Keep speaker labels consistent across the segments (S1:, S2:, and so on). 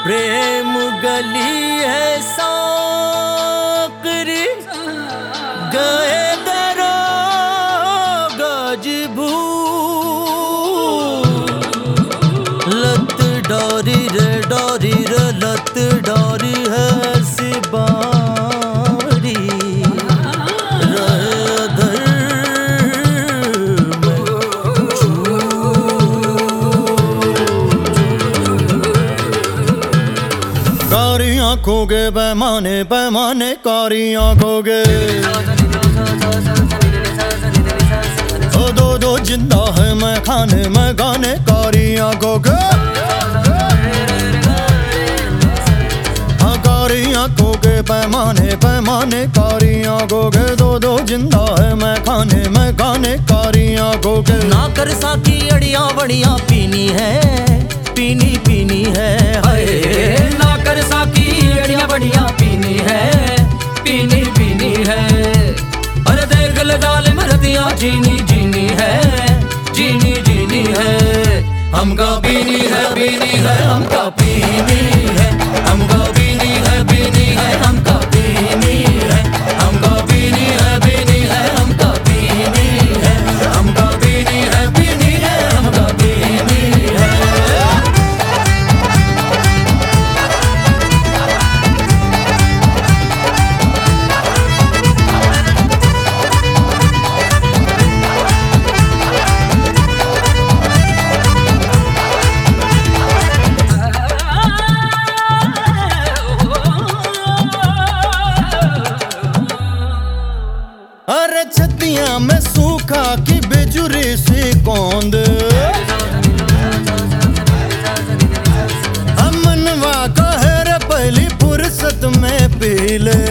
S1: प्रेम गली है सांकरी गए दरो गजबू लत डोरी रे लत डोरी है सिबारी आँखों के पैमाने पैमाने कारी आँखों के दो जिंदा है मैं खाने कारी आँखों के कारी आँखों के पैमाने पैमाने कारी आँखों के दो जिंदा है मैं खाने कारी आँखों के ना कर साकी अड़िया बड़िया पीनी है पीनी है
S2: ना कर साकी अड़िया बढ़िया पीनी है अरे देख ले डाल मरदिया जीनी है हमका पीनी है हमका पीनी है हमका पीनी है हमका पीनी है हमका पीनी है हमका पीनी है हमका पीनी है हमका पीनी है।
S1: अरे छतिया में सूखा की बेजुरी से कौंद मनवा कहर पहली फुर्सत में पी ले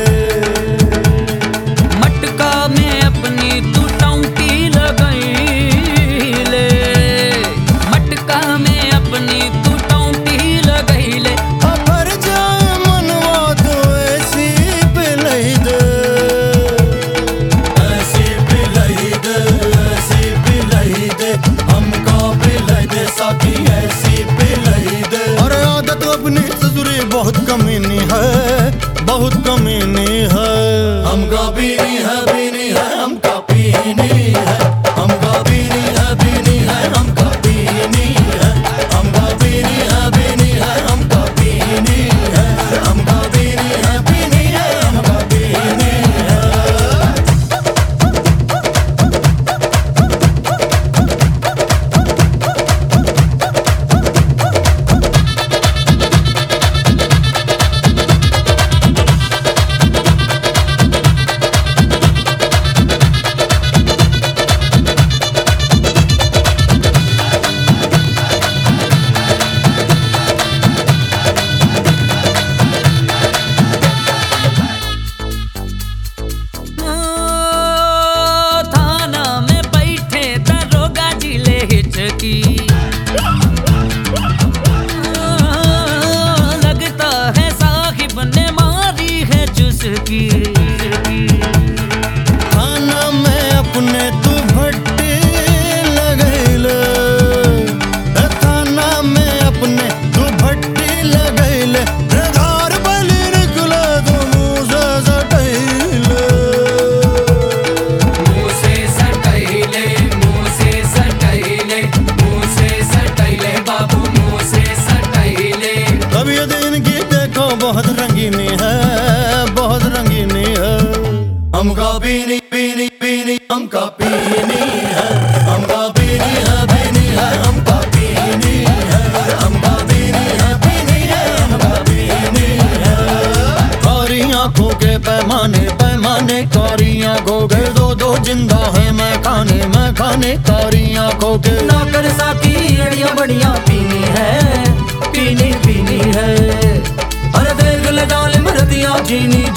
S2: मटका में अपनी तू टौंकी लगाई ले मटका में अपनी तू टौंकी लगाई ले
S1: अबर जाए मनवा तो ऐसी पिलाई दे हमका पिलाई दे साकी ऐसी पिलाई दे। अरे आदत अपनी ससुरी बहुत कमीनी है हमका पीनी है हमका पीनी है हमका पीनी है हमका पीनी है हमका पीनी है हमका पीनी है हमका पीनी है हमका पीनी है।
S2: लगता है साहिब ने मारी है चुस्की
S1: खाना में अपने तू भट्टी लगैले थाना में अपने तू भट्टी लगैले घर बलि निकले तो मुँह से सटैले
S2: बाबू मुँह से सटैले।
S1: अब ये दिन की देखो बहुत रंगीनी है हमका पीनी हमका पीनी है हमका पीनी है हमका पीनी है हमका पीनी है हमका पीनी है। कारी आँखों के पैमाने कारी आँखों के दो जिंदा है मैं खाने कारी आँखों के
S2: ना कर साकी अड़िया बढ़िया पीनी है अरे देख ले डाल मरदिया जीनी